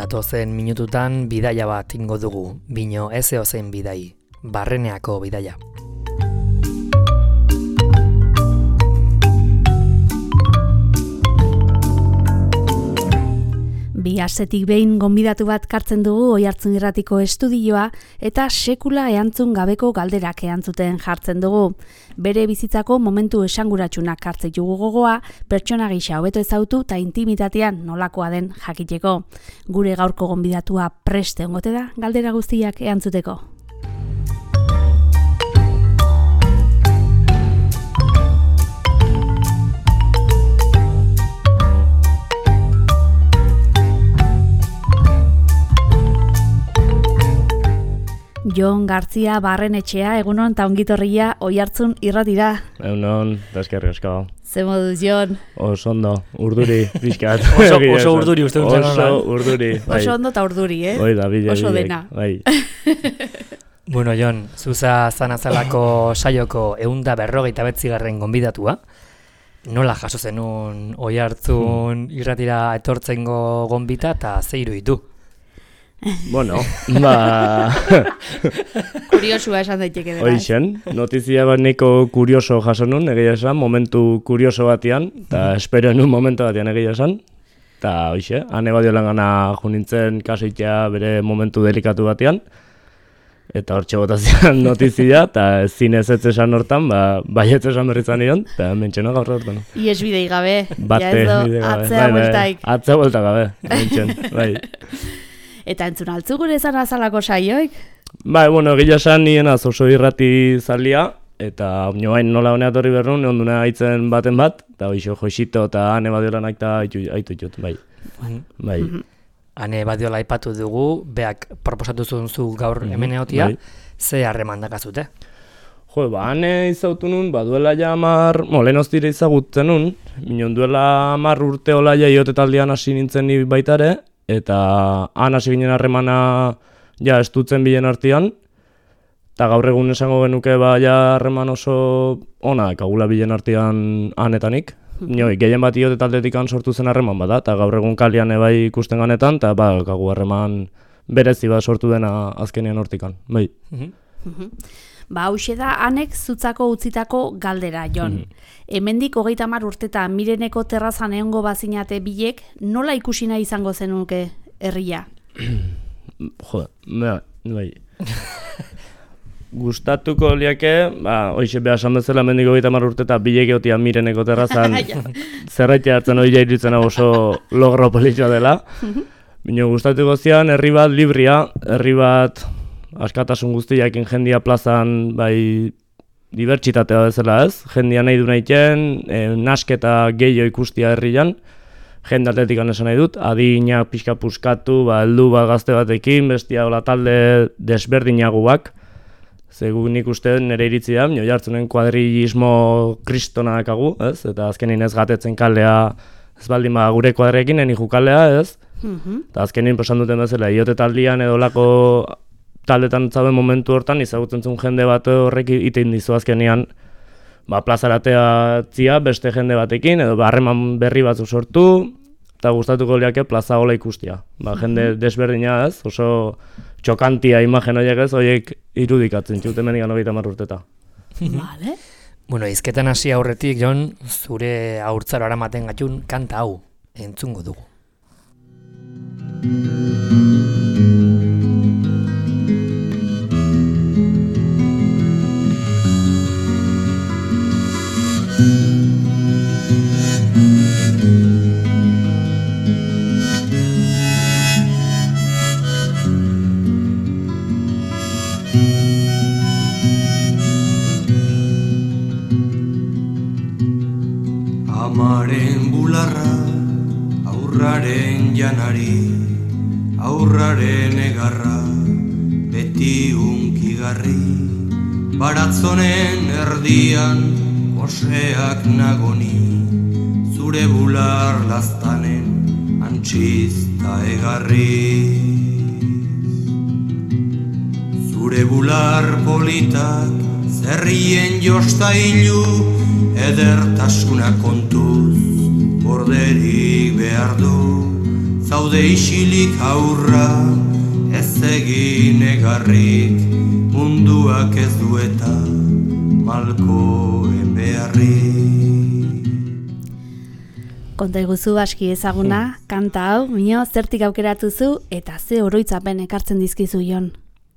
Datozen minututan bidaia bat ingo dugu, bino ez eozein bidai, Barreneako bidaia. Bi astetik behin gonbidatu bat kartzen dugu Oihartzun Irratiko estudioa eta sekula erantzun gabeko galderak erantzuten jartzen dugu. Bere bizitzako momentu esanguratsunak kartzen dugu gogoa, pertsona gisa hobeto ezagutu eta intimitatean nolakoa den jakiteko. Gure gaurko gonbidatua prest egongo da galdera guztiak erantzuteko. Jon Gartzia Barrenetxea, egunon eta ongitorria Oihartzun Irratira. Egunon, eta eskerrik asko. Ze moduz, Jon? Oso ondo, urduri, pixkat. oso urduri, uste dut. Oso urduri. Oso ondo eta urduri, Oida, oso dena. Bai. Bueno, Jon, zuza zanazalako saioko 159. gonbidatua. Nola jaso zenun Oihartzun Irratira etortzengo gonbita eta ze iruditu? Bueno, Kuriosua esan daiteke dela. Hoixen, notizia bat neko kurioso jaso nun, egia esan, momentu kurioso batian, eta espero enun momentu batian egia esan. Eta hoixe, Ane Badiolan gana junintzen kasitea bere momentu delikatu batian. Eta hortxe botazian notizia, eta zinez ez esan hortan, baiet esan berritzan nion, eta mentxeno gaur hortan. Ies bidei gabe, Bate, bidei gabe. Atzea bueltaik. Atzea buelta gabe, mentxen, bai. Eta entzun altzu gure zan azalako saioik? Bai, bueno, egia esan nien oso irrati zalia, eta nioain nola honea torri berrun, onduna haitzen baten bat, eta hoixo Joxito eta Ane Badiolan aita haitu jut, bai. Bai. Ane Badiola aipatu dugu, beak proposatu zu gaur hemen egotia, ze harreman dakazute? Jo, Ane izautu nun, duela ja lehen hostire izagutzen nun, minon duela 10 urte hola ja iotetaldian hasi nintzen ni baitare, eta han hasi ginen harremana ja estutzen bilen artean, eta gaur egun esango genuke ja harreman oso ona ekagula bilen artean anetanik. Gehien bat iote taldetik sortu zen harreman bada, eta gaur egun kalian ebai ikusten ganetan, eta kagu harreman berezi bat sortu dena azkenean hortikan, bai. Hauxe da Anek zutzako utzitako galdera, Jon. Hemendik 30 urteta Mireneko terrazan egongo bazinate bilek, nola ikusi nahi izango zenuke herria? Jo, bai. Gustatuko liake, hoixe beha esan bezala hemendik 30 urteta bilek egotia Mireneko terrazan, zerraitea hartzen hori jairitzen oso logro politxoa dela. Bino gustatuko zian, herri bat libria, herri bat askatasun guztiakin jendia plazan bai dibertsitatea bezala ez, jendia nahi du nahiken, nasketa gehiago ikustia herrian, jende atletikan esan nahi dut, adinak pixka puskatu, heldu bat gazte batekin, bestia hola talde desberdinaguak, zegu nik uste nire iritzi da, Oihartzunen kuadrillismo kristona dakagu, ez, eta azkenin ez gatetzen kalea, ez baldin gure kuadrekin, eniku kalea, ez, eta azkenin posan duten bezala, iote taldian edo lako taldetan zauden momentu hortan, izagutzen zuen jende bat horrek itein dizu azkenean plazaratea tzia beste jende batekin, edo harreman berri batzu sortu, eta gustatuko liake plaza hola ikustia. Jende desberdina ez, oso txokantia imagen horiek ez, horiek irudikatzen txute menigan 30 urteta. Vale. Bueno, izketan hasi aurretik, Jon, zure haurtzaro aramaten gatun kanta hau entzungo dugu. Amaren bularra, aurraren janari, aurraren egarra, beti unkigarri, baratzonen erdian, oseak nagoni, zure bular laztanen, antxizta egarri. Zure bular politak, zerrien jostailu, edertasuna kontuz, borderik behar du, zaude isilik aurra, ez egin egarrik, munduak ez dueta, malkoen beharrik. Konta iguzu aski ezaguna, kanta hau, Mino, zertik aukeratu zu eta ze oroitzapen ekartzen dizkizu Jon?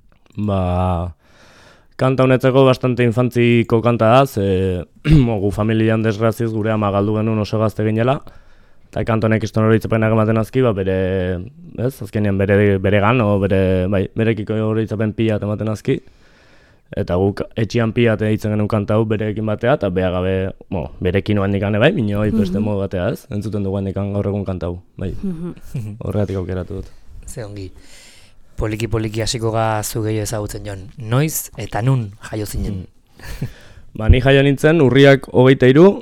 Kanta honetzeko bastante infantziko kanta da, gu familian desgraziz gure ama galdu genuen oso gazte ginela, eta kanta honek iston oroitzapenak ematen azki, azkenean beregan, berekiko oroitzapen pila ematen azki, eta guk etxian pila eitzen genuen kanta hau berekin batea, eta behagabe, berekin oan dikane minio beste modu batea ez, entzuten dugu dikan gaur egun kanta hau, horregatik aukeratu dut. Ze ongi. Poliki hasiko zu gehiago ezagutzen Jon. Noiz eta nun jaio zinen? Ni jaio nintzen urriak 23,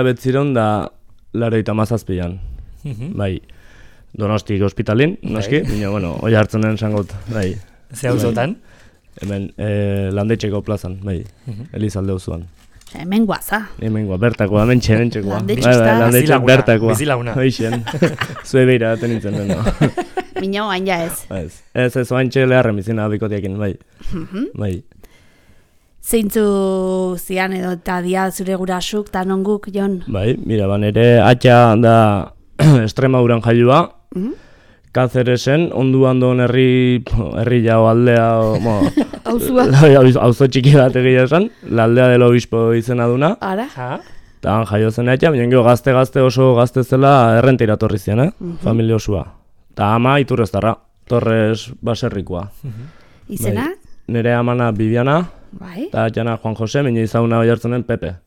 1987an. Donostik ospitalin, noski, hoi hartzen den zangot. Ze hau zotan? Hemen Landetxeko plazan, Elizalde auzoan. Hemen guaza. Hemen guaza, bertakoa, hemen txekoa. Landetxeko bertakoa. Bizilauna. Hoixen, zue beira daten nintzen den. Mino, hain ja ez. Ez oain txelearren bizina bikotiakin, Zeintzu zian edo eta dia zure gurasuk, eta nonguk, Jon? Mira, nire atxa da Extremaduran jailua, Cáceresen, onduandon herri jau aldea, auzo txiki bat egia esan, la aldea del obispo izena duna. Ara? Eta han jaio zen atxa, binen gazte oso gazte zela errentira torri zian, familia osua. Eta ama Iturreztarra, Torres baserrikoa. Izena? Nire amana Bibiana, eta atxana Juan Jose, mine izaguna bai hartzenen Pepe.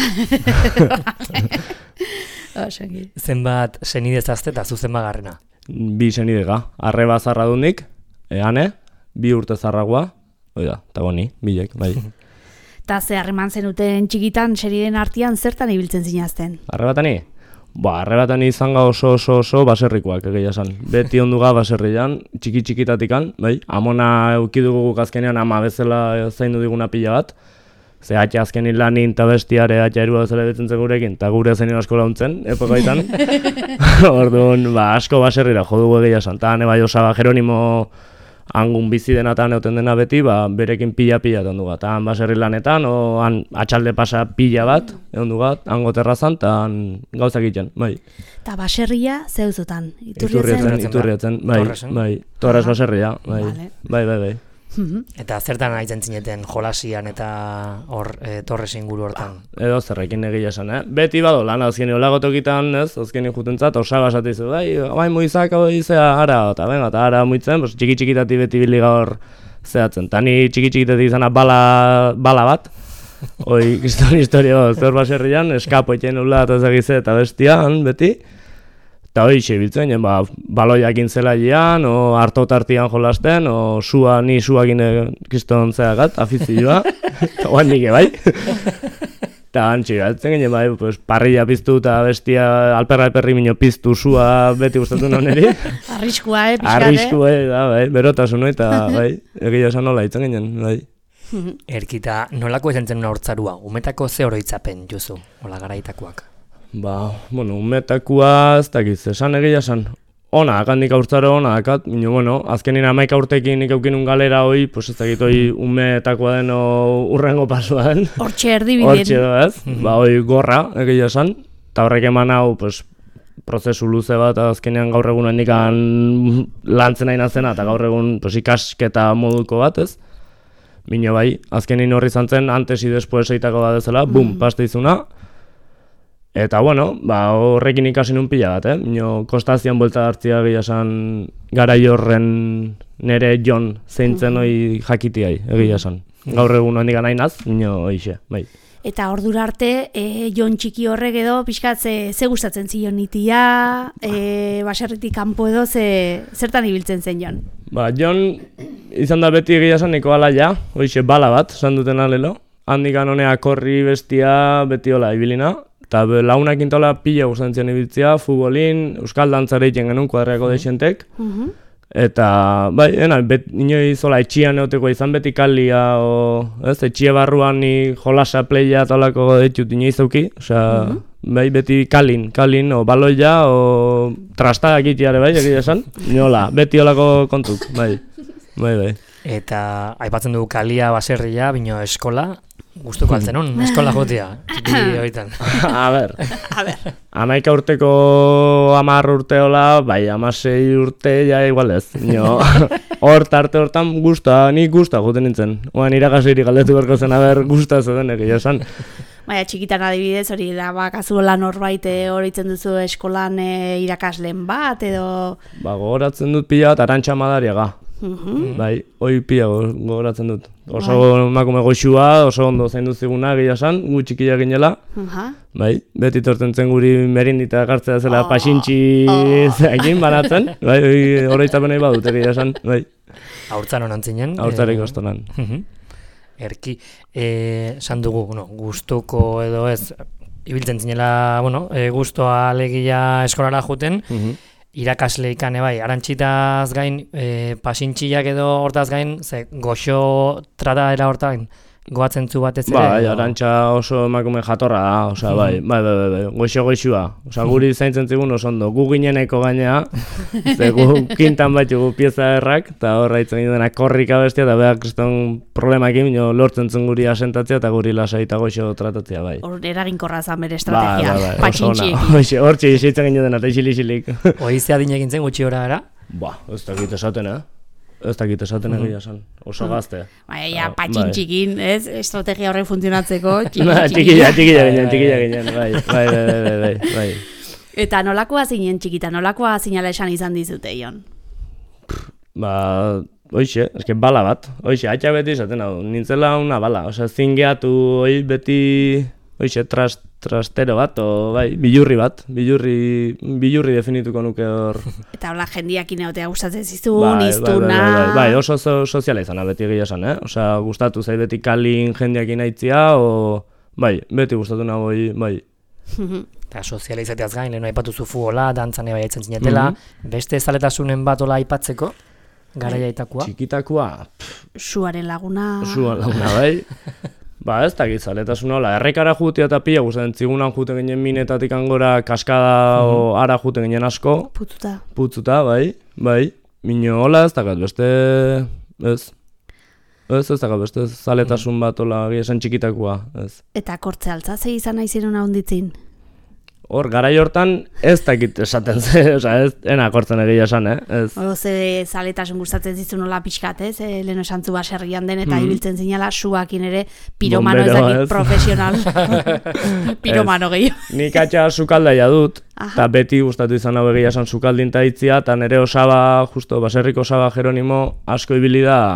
Zenbat senidezazte eta zuzen bagarrena? 2 senidega, arreba zarradunik, ane, 2 urte zarragoa, eta goni, bilek, Eta ze harreman zenuten txikitan seriden artean zertan ibiltzen zinazten? Arrebatani? Arrebatani izan oso baserrikoak egia esan. Beti onduga baserrian, txikitatikan, amona eukidugu azkenean ama bezala zaindu diguna pila bat, ze atxa azkenin lanin eta bestiare atxa erua bezala betzen gurekin, eta gure zenien asko launtzen, epokaitan. Orduan, asko baserrira jodugu egia esan. Eta bai Osaba Jeronimo hangun bizi denatan euten dena beti, berekin pila egon dugu. Eta han baserri lanetan, han atxalde pasa pila bat egon dugu, hango terrazan, eta gauzak egiten, Eta baserria zeuzutan? Iturrietzen, Torres baserria, bai. Eta zertan aitzen zineten jolasian eta hor Torres inguru hortan? Edo zerrekin egia esan, Beti bado lan azkeni olagotokitan, azkeni jutentzat, osaga esatizu, bai muizak hau izea, eta ara muitzen, txiki-txikitati beti bili gaur zehatzen. Ta ni txiki-txikitati izana bala bat, kriston historia zer baserrian, eskapo etxen nula eta ezagize eta bestian, beti. Eta hori biltzen, baloiakin zelailean, hartotartian jolasten, ni suakin kriston zeagat, afizioa, eta guan nike bai. Eta antxe galtzen ginen, parrilla piztu eta bestia alperri minio piztu sua beti gustatu noneri. Arriskua, pixkate? Arriskua, berotasun, eta egia esan nola itzen ginen, Erkita, nolako izan zen una hortzarua? Umetako ze oroitzapen juzu, hola garaitakoak? Umetakoa ez dakiz, esan egia esan. Ona, akandik aurtzaro ona dakat, azkenin 11 urtekin nik eukin galera hoi, ez dakit hoi umetakoa den urrengo pasua den. Hortxe erdibiden. Hortxe da ez, hoi gorra egia esan, eta horrek eman hau, prozesu luze bat, azkenean gaur egun hendikan lantzen nahi nazena, eta gaur egun ikasketa moduko bat ez. Mino bai, azkenin horri zantzen, antes y después eitako da dezela, pasta izuna. Eta horrekin ikasi nun pila bat, Kostazian buelta hartzia egia esan garai horren nere Jon zeintzen hoi jakitiai egia esan. Gaur egun hendik nahi naz, hoixe, bai. Eta ordura arte, Jon txiki horrek edo, pixkat, ze gustatzen zion itia, baserritik kanpo edo, zertan ibiltzen zen Jon? Jon izan da beti egia esan niko alaia, hoixe bala bat, esan duten alelo. Handikan honea korri bestia beti hola ibilina. Eta launak intola pila gustatzen ibiltzea, futbolin, euskal dantzare egiten genuen kuadreako desientek. Eta, inoiz zola etxian eoteko izan beti kalia, etxie barruan ni jolasa pleia talako ditut inoiz auki. bai, beti kalin, o baloia, o trasta egiteare bai, egia esan, nola, beti olako kontuk, bai. Eta aipatzen dugu kalia, baserria, bino eskola, gustuko altzen hon, eskola jotia, txiki horietan. A ber. 11 urteko 10 urte hola, bai, 16 urte ja igual ez. Tarte hortan nik gusta joten nintzen. Oan irakasiri galdetu berko zen, gusta zeden egia esan. Baina, txikitan adibidez, hori da, kazuela norbait horitzen duzu eskolan irakasleen bat, edo... Gogoratzen dut pila bat Arantxa Madariaga. Bai, hoi pila gogoratzen dut. Oso emakume goxua, oso ondo zaindu ziguna egia esan, gu txikia ginela. Bai, beti torten zen guri merindita gartzea zela pasintxi egin banatzen. Bai, horreitapenei badut egia esan, bai. Haurtzan honan zinen. Haurtzarek ostonan. Erki, esan dugu, gustuko edo ez, ibiltzen zinela, gustoa alegia eskolara juten, irakasle ikane bai, arantxitaz gain, pasintxiak edo hortaz gain, ze goxo trata era hortan, goatzen zu batez ere? Bai, arantxa oso emakume jatorra da, osea, bai, goxo-goxua. Osea, guri zaintzen zigun oso ondo, gu gineneko gainea, ze gu kintan batxugu pieza errak, eta horra itzen ginen korrika bestia, eta behar kriston problemakin, lortzen zen guri asentatzea, eta guri lasai eta goxo tratatzea, bai. Hor eraginkorra zan bere estrategia, patxintxiekin. Hortxe isitzen ginen dena, eta isil-isilik. Oizea dinekin zen gutxi hora era? Ez dakit esaten, Ez dakit esaten egia esan, oso gazte. Baina, patxintxikin, ez? Estrategia horrek funtzionatzeko, txikila ginen, bai. Eta nolakoa zinen txikita, nolakoa zinala esan izan dizute, Ion? Hoxe, eske bala bat, hoxe, atxa beti esaten hau, nintzela una bala, osea, zingeatu beti, hoxe, trastero bat, bai, bilurri bat, bilurri definituko nuke hor. Eta hola jendiakin egotea gustatzen zizun, iztuna... Bai, oso soziala izan, beti egia esan, Osea, gustatu zait beti kalin jendiakin aitzia, bai, beti gustatu nago, bai. Eta soziala izateaz gain, lehenu aipatu zu futbola, dantzan eba jaitzen zinetela, beste zaletasunen bat ola aipatzeko, garaiaitakoa? Txikitakoa? Suaren laguna... Suaren laguna, bai. Ez dakit zaletasun hola, errekara jutia eta pila gustatzen zigunan juten ginen minetatik angora kaskada o ara juten ginen asko. Putzuta, bai. Mino hola ez dakat beste, ez dakat beste zaletasun bat hola esan txikitakoa, ez. Eta kortze altza ze izan nahi ziren ahonditzin? Hor, garai hortan ez dakit esaten ze, ez ena kortzen egia esan, ez. Ze zaletasun gustatzen zizu nola pixkat, ez? Lehen esan zu baserrian den eta ibiltzen zinala suakin ere piromano ez dakit profesional. Piromano gehiago. Nik atxa sukaldaia dut, eta beti gustatu izan hau egia esan sukaldin taitzia, eta nire osaba, justo baserriko osaba Jeronimo, asko ibili da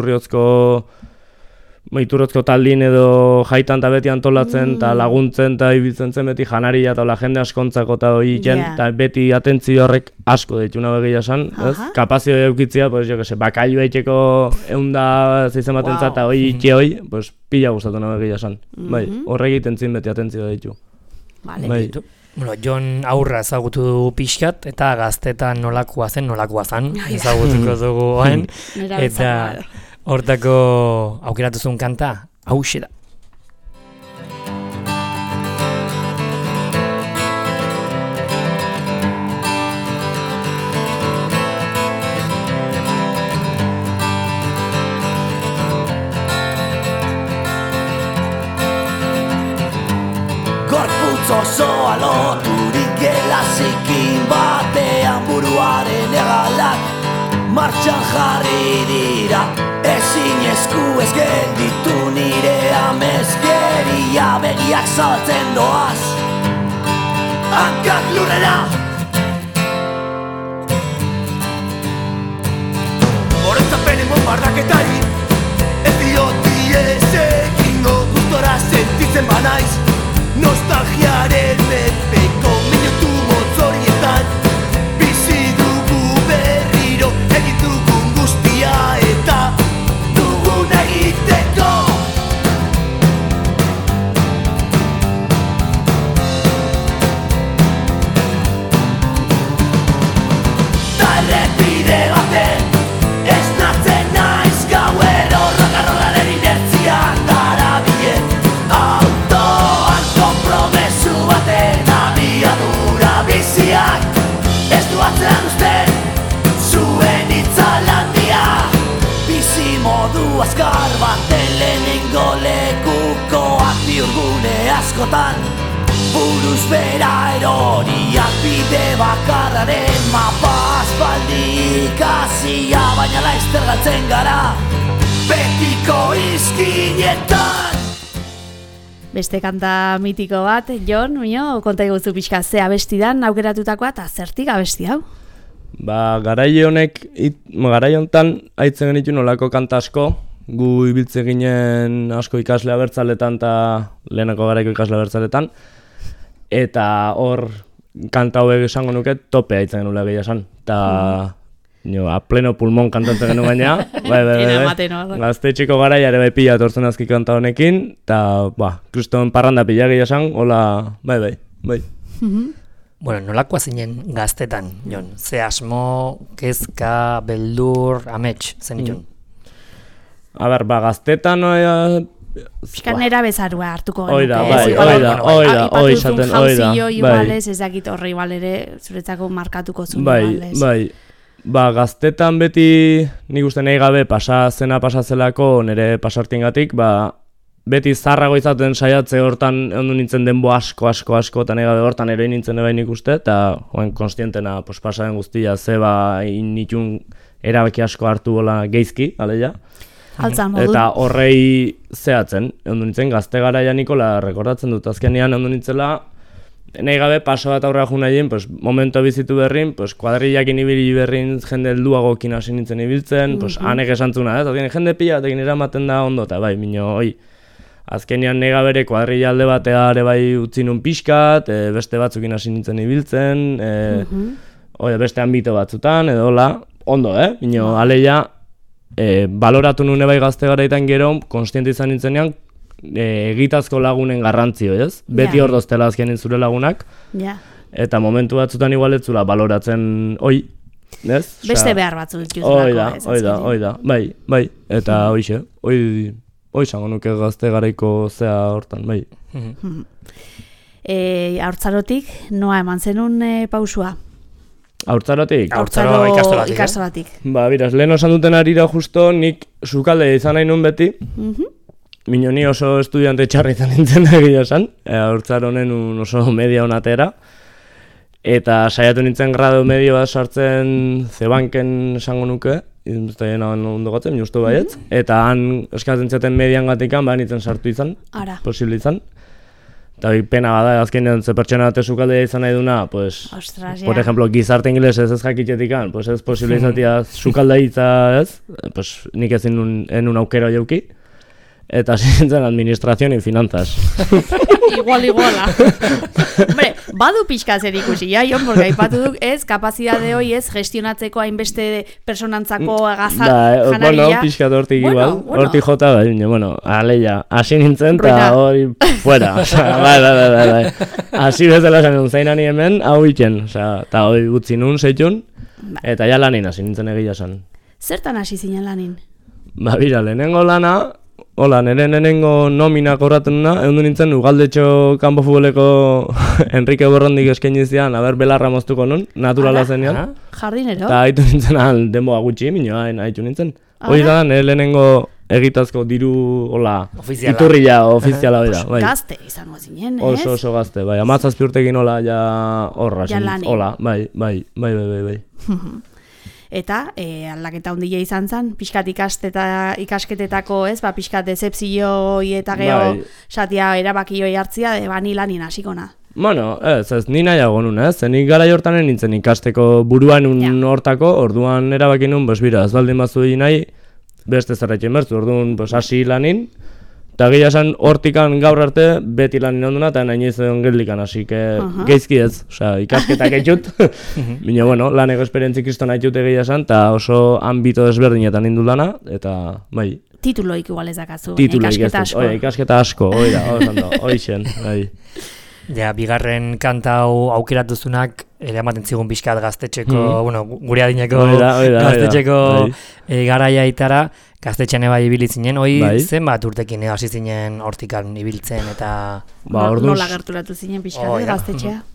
Iturrozko taldin edo jaitan eta beti antolatzen eta laguntzen eta ibiltzen zen beti janaria eta jende askontzako eta hori iten, eta beti atentzio horrek asko dituna begia esan, kapazio eukitzia, bakailu eiteko eunda zeizen batentzat eta hori itxe hori, pila gustatu nahi begia esan. Horrek egiten zin beti atentzio ditu. Jon aurra ezagutu dugu pixkat eta gaztetan nolakoa zen ezagutuko dugu hain. Eta hortako aukeratuzun kanta, hauxe da. Gorputz osoa loturik gelazikin batean buruaren egalak martxan jarri dira. Ezin esku ez gelditu nire amezkeria begiak zabaltzen doaz hankak lurrera. Orotzapenen bombardaketari ez dioti ez egingo gustora sentitzen banaiz nostalgiaren menpeko minutu motzorietan bizi dugu berriro egin dugun guztia eta egiteko ta errepide baten esnatzen naiz gauero rogarrolaren inertzian darabilen autoan konpromesu baten modu azkar baten lehenengo lekukoak bihurgune askotan buruz bera eroriak bide bakarraren mapa aspaldi ikasia baina laizter galtzen gara betiko izkinetan. Beste kanta mitiko bat, Jon, konta iguzu pixka ze abestidan aukeratutakoa eta zertik abesti hau? Garai honetan aitzen genitu nolako kanta asko, gu ibiltze ginen asko ikasle abertzaletan eta lehenako garaiko ikasle abertzaletan, eta hor kanta hauek esango nuke tope aitzen genula gehiago esan, eta a pleno pulmon kantatzen genuen gaina, gaztetxeko garaia ere bai pila etortzen azki kanta honekin, eta kriston parranda pila gehiago esan, hola, bai. Bueno, nolakoa zinen gaztetan, Jon? Ze asmo, kezka, beldur, amets, zen Jon? Gaztetan... Piskan nera bezarua hartuko genuke. Oida, izaten, jauzio igualez, ez dakit horre igual ere, zuretzako markatuko zuen igualez. Gaztetan beti, nik uste nahi gabe pasazelako nire pasartiengatik, beti zarrago izaten saiatze hortan ondo nintzen denbo asko, eta nahi gabe hortan ere nintzen ebain ikuste, eta konstientena pasaren guztia zeba initun erabaki asko hartu bola geizki, aleia. Eta horrei zehatzen, ondo nintzen gazte garaia Nikola rekordatzen dut azkenean ondo nintzela, nahi gabe paso bat aurrera jun nahien, momentu bizitu berrin, kuadrillakin ibili berrin jende helduagokin hasi nintzen ibiltzen, hanek esantzuna, jende pila batekin eramaten da ondo, eta bai, azkenean nega bere kuadrilla alde batea ere bai utzi nun pixkat, beste batzukin hasi nintzen ibiltzen, beste ambito batzutan, edo hola, ondo, aleia, baloratu nune bai gazte garaitan gero, konstiente izan nintzenean, egitazko lagunen garrantzio, ez? Beti hor doztela azkenin zure lagunak, eta momentu batzutan igualetzula baloratzen, ez? Beste behar batzu dituzulako, ez? Oida, bai, eta hoixe, izango nuke gazte garaiko zea hortan, bai. Haurtzarotik, noa eman zenun pausua? Haurtzarotik? Haurzaro ikastolatik. Biraz, lehen osan duten arira justo, nik sukalde izan nahi nun beti, Mino ni oso estudiante txarri izan nintzen egia esan, haurtzaro honen oso media honatera, eta saiatu nintzen grado medio bat sartzen zebanken esango nuke, ez da jena ondo gatzen, justu baietz, eta han eskatzen zaten median gatikan, nintzen sartu izan, posible izan. Eta pena bada, azkenean ze pertsona bate sukaldea izan nahi duna, por ejemplo, gizarte ingeles ez jakitxetikan, ez posible izatea sukaldea itza ez, nik ezin un aukero jauki. Eta zintzen administrazioan y finanzas. Iguala. Hombre, badu pixka zer ikusi, Jon, porque aipatu duk ez, kapazidade hoi ez, gestionatzeko hainbeste personantzako janaria. Bueno, pixka hortik igual, hortik jota, aleia, hasi nintzen, eta hori fuera, bai. Hasi bezala zen zain ani hemen, hau iken, eta hori gutzi nun, zeitun, eta ja lanin hasi nintzen egia zen. Zertan hasi zinen lanin? Bira, lehenengo lana, hola, nire nenengo nomina korraten nuna, egun nintzen ugaldetxo kanpo futboleko Enrique Borrondik eskaini zian, belarra moztuko nun, naturala zenean. Jardinero? Eta haitu nintzen denboa gutxi, minioa haitu nintzen. Hori da, nire lehenengo egitazko diru, hola, iturria ofiziala hori da. Gazte izango zinen, ez? Oso gazte, bai, 17 urtekin hola, ja horra. Ja lanin. Hola, bai. Eta aldaketa handia izan zen, pixkat ikasketetako, ez, pixkat decepzioi eta geho satia erabakioi hartzia, ni lanin hasikona. Bueno, ez, ni nahiago nun, ez, nik gara hortan nintzen ikasteko buruan hortako, orduan erabaki nun, bira, ez baldin bazu nahi, beste zerretxen bertzu, orduan hasi lanin, eta gehiago esan hortikan gaur arte beti lanin onduna, eta nahi izan geldikan, hasi geizki ez, ikasketak etxut, bine, laneko esperientzik kriston haitut egia esan, eta oso ambito desberdinetan nindu lana, eta, bai. Tituloik igual ez dakazu, ikasketa asko. Ikasketa asko, oixen, bai. Ja, bigarren kanta hau aukeratuzunak ere ematen zigun pixkat gaztetxeko, gure adineko gaztetxeko garaia itara, gaztetxean eba ibilitzinen, zen bat urtekin hasi zinen hortikan ibiltzen eta... Nola gerturatu zinen pixkat gaztetxea?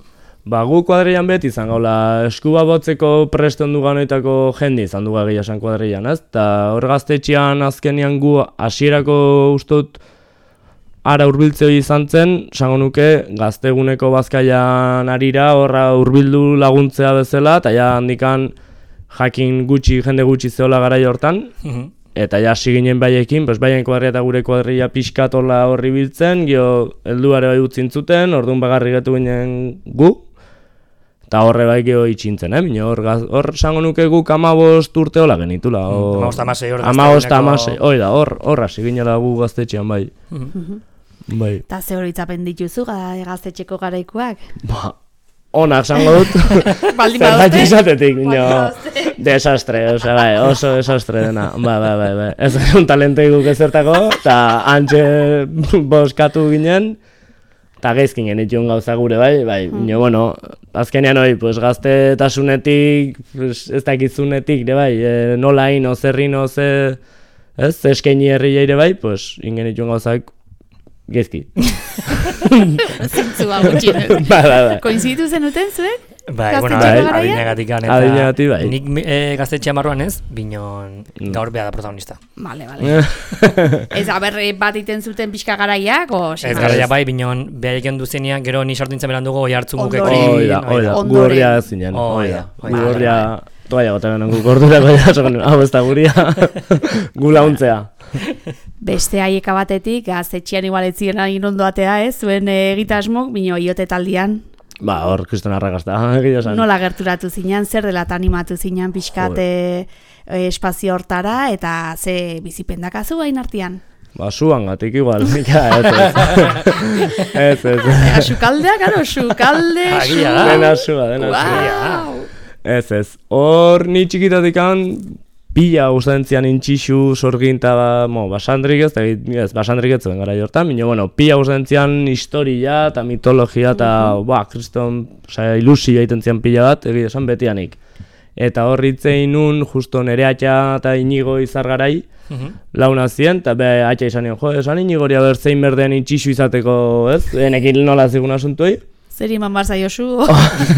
Ba, gu kuadrillan beti izan gaula, eskuba botzeko preste ondu ganoitako jende izan duga gehiago esan kuadrillan, ez? Eta hor gaztetxean azkenian gu hasierako ustot ara hurbiltze hori izan zen, esango nuke gazteguneko bazkaian arira horra hurbildu laguntzea bezala, eta ja handikan jakin jende gutxi zeola garai hortan, eta ja hasi ginen baiekin, baien kuadria eta gure kuadria pixkatola horri biltzen, gio helduare bai utzin zuten, orduan bagarri getu ginen gu, eta horre bai geho itxintzen, hor esango nuke guk 15 urte hola genitula. 15-16 hor gazteguneko. Hoi da, hor hasi ginela gu gaztetxean bai. Bai. Eta ze hori itzapen dituzu gaztetxeko garaikoak? Ba, onak zango dut. Baldin badozte? Izatetik, desastre, oso desastre dena. Bai. Ez un talentei guk ezertako, eta antxe boskatu ginen, eta geizkin genitxun gauza gure, bai. Bueno, azkenean hori, gaztetasunetik, ez dakizunetik, bai, nola hain, ozerrin, ez, eskaini herria ere bai, ingenitxun gauzak gezki. Zintzua gutxinez. Ba. Koinzitu zenuten zuek? Bai, bueno, adinagatik bai. Nik gaztetxea marruan ez, binon gaur beha da protagonista. Vale. Ez aberre bat iten zuten pixka garaiak, o? Ez garaia bai, binon beha eken duzenean, gero ni sartu nintzen beran dugu, oi hartzun Hoi gukekin. da, gu horria zinen. Gu horria, toaia goten gu gordurako jasokan, hau ez da guria, gu launtzea. Beste haieka batetik, gaztetxean igual etzien egin ondoatea, ez? Zuen egitasmok, bino iote taldian. Ba, hor, kriston arrakazta, egia esan. Nola gerturatu zinan, zer dela animatu zinan pixkat espazio hortara, eta ze bizipendakazu hain artean? Ba, zuan gatik igual, ez. Xukaldea, gero, xukalde, Dena zua. Ez. Hor, ni txikitatikan, pila gustatzen intxixu, sorgin eta basandrik basandrik ez zuen gara jortan, bueno, pila gustatzen historia eta mitologia eta kriston ilusio egiten zian pila bat, egia esan betianik. Eta hor hitzein nun, justo nere atxa eta Inigo Izargarai launa zien, eta atxa izan nion, esan Inigori abertzein berdean intxixu izateko, ez? Enekin nola zigun asuntuei. Zer iman barza Josu?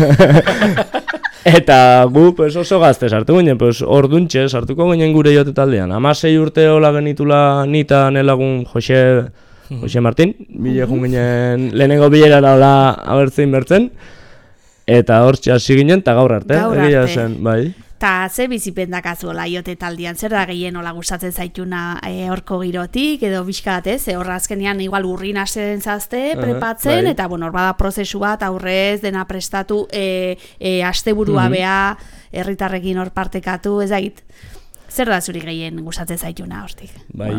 Eta gu oso gazte sartu ginen, orduntxe sartuko ginen gure jote taldean. 16 urte hola genitula nita nelagun Jose Martin, bile jun ginen lehenengo bilerara hola abertzein bertzen. Eta hortxe hasi ginen, eta gaur arte. Zen, bai. Ta ze bizipendakazu hola jote taldean, zer da gehien hola gustatzen zaituna horko girotik, edo bizkat ez, horra azkenean igual urrin hasten zazte, prepatzen, bai. Eta bueno, hor bada prozesu bat aurrez, dena prestatu, asteburua bea, herritarrekin hor partekatu, ez dait. Zer da zuri gehien gustatzen zaituna hortik? Ba,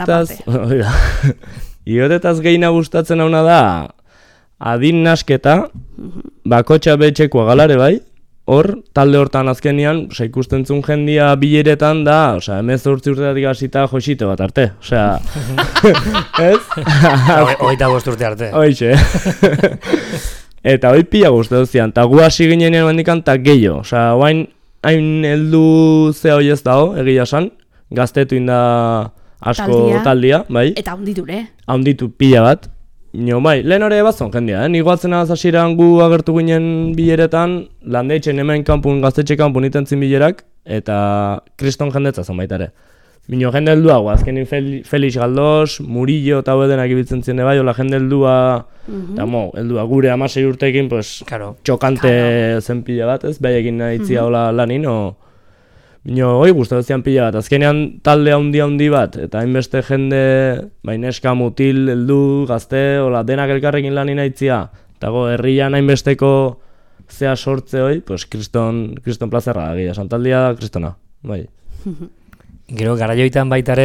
iotetaz gehiena gustatzen hauna da, adin nasketa, bakotxa betxekoa galare bai, hor, talde hortan azkenian, ikusten zuen jendia bileretan da, 18 urteatik hasita Josite bat arte, ez? 25 urte arte. Hoixe. Eta hoi pila guztatu zian, eta gu hasi ginenean handikan, eta gehiago, hain heldu ze hoi ez dago, egia esan, gaztetu inda asko taldia, bai? Eta hunditure? Hunditu pila bat. Bai, lehen hori bazon jendia, Iguatzen hasieran gu agertu ginen bileretan, landeitzen hemen kanpun, gaztetxe kanpun itentzin bilerak, eta kriston jendetza zen baitare. Jende heldua, azkenin Felix Galdos, Murillo eta hoedenak ibiltzen ziren bai, hola jende heldua, eta heldua gure 16 urteekin, txokante zen pila bat, ez, behaiekin nahitzia hola lanin, hoi guztatu zian pila bat, azkenean talde handi bat, eta hainbeste jende, neska, mutil, heldu, gazte, denak elkarrekin lanin haitzia, eta herrian hainbesteko zea sortze hoi, kriston plazerra da, gira, santaldia da, kristona, bai. Gero, garaioitan baitare,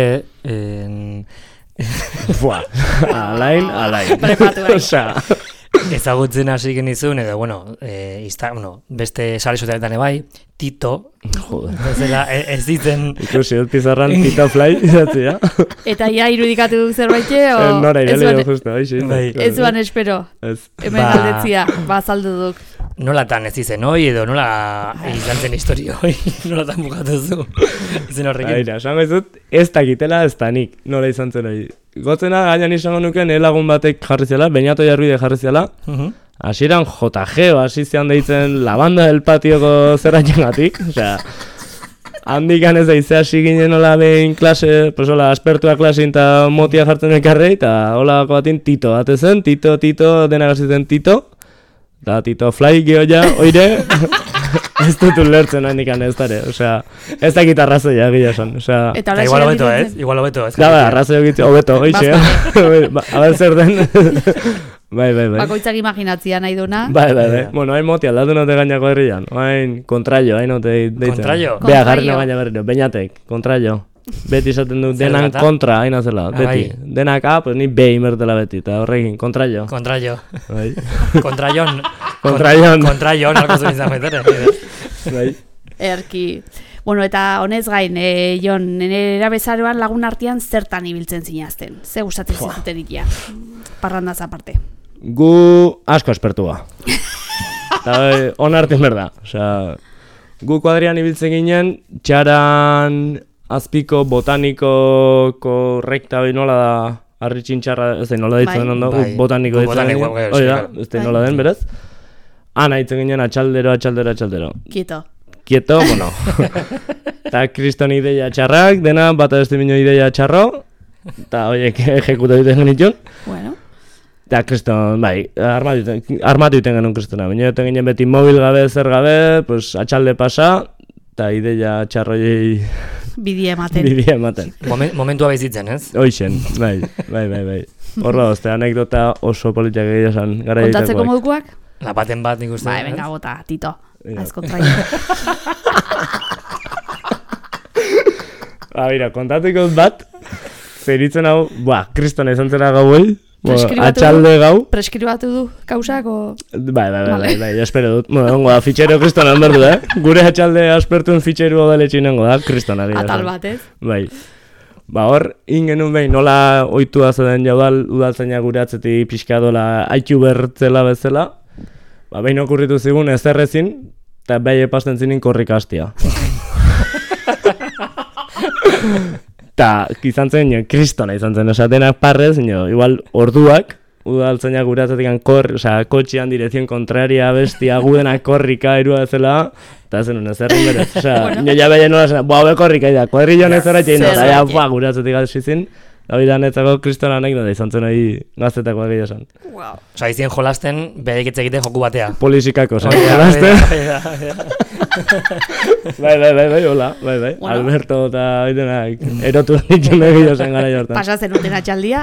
alain. Prepatu bai. Ezagutzen hasi genizun, edo, beste sare sozialetan bai, Tito, ez ditzen... Ikusi, pizarran Tito Fly, izatzea. Eta ja irudikatu duk zerbait, nora, iralio justo, ez zuan espero, hemen galdetzia, bazaldu duk. Nolatan ez izen hoi, edo nola izan zen historio hoi, nolatan bukatu zu, zen horrekin. Aira, esango izut, ez dakitela ez da nik, nola izan zen hoi. Gotzena, gainan izango nuken, lagun batek jarri zela, Beñato Jarbide jarri zela, hasieran JG hasi zian deitzen la banda del patioko zerratengatik, osea, handik ez daizea hasi ginen hola behin klase, pues hola, aspertua klasein eta motia jartzen ekarrei, eta holako batin Tito batezen, Tito, denak hasi Tito, eta Tito Fly gehoia, oire, ez dut ulertzen handik ez dara, osea, ez dakit arrazoia egia esan, osea... Eta igual hobeto ez, igual hobeto ez. Da, arrazoia egitzen, hobeto, oixe, aber zer den... Bai. Bakoitzak imaginatzia nahi duna. Bai. Bueno, hain moti aldatu note gainako herrian. Hain kontraio, hain note deitzen. Kontraio? Bea, garrina baina berriro, beinatek, kontraio. Beti esaten du, denan kontra, hain azela, beti. Denak pues ni be imertela beti, eta horrekin, kontraio. Kontraio. Bai. Kontraion. Kontraion, alko zuen izan betere. Bai. Erki. Bueno, eta honez gain, Jon, nera bezaroan lagun artean zertan ibiltzen zinazten? Ze gustatzen zizuten ikia? Parrandaz aparte. Gu asko espertua. Eta onartzen berda. Osea, gu kuadrian ibiltzen ginen, txaran azpiko botanikoko rekta hori nola da, harri txintxarra, ez da nola ditzen ondo, botaniko ditzen ginen. Hori da, ez da nola den, berez. Ana ditzen ginen atxaldero. Quieto, bueno. Eta kriston ideia txarrak, dena, bata beste minio ideia txarro, eta horiek ejekuta duten genitxun. Bueno. Eta kriston, bai, armatu duten genuen kristona. Baina duten ginen beti mobil gabe, zer gabe, pues, atxalde pasa, eta ideia txarroiei... Bidie ematen. Momentua bezitzen, ez? Hoixen, bai. Horra dozte, anekdota oso politiak egia esan, gara egitakoak. Kontatzeko modukoak? La baten bat nik uste. Bai, venga, bota, Tito. Az kontraio. Mira, kontatuko bat, zeritzen hau, kriston izan zela gauei, atxalde gau. Preskribatu du, kausak, o... Bai, espero dut. Bueno, ongo da, fitxero kriston hanberdu, Gure atxalde aspertuen fitxeru odaletxin ongo da, kriston ari. Atal bat, ez? Bai. Hor, ingenun behin, nola oitua zaden jaudal, udaltzaina gure atzetik pixka dola aitu bertzela bezala, behin okurritu zigun ezerrezin, eta behi epasten zinin korrik hastia. Eta izan zen, kristona izan zen, denak parrez, igual orduak, udaltzaina gure atzetik kotxean direkzion kontraria bestia, gudenak korrika erua bezala, eta zen ezerren berez. Ja behi nola zen, hau korrika da, kuadrillo nezera etxein da, eta gure atzetik alzizin, Davidan etzako kriston anekdota izan zen hori gaztetako egia esan. Osa, izien jolasten, bedekitze egiten joku batea. Polizikako, jolasten. Bai, hola, bai. Alberto eta baitenak erotu ditzen egia zen gara jortan. Pasatzen uten atxaldia,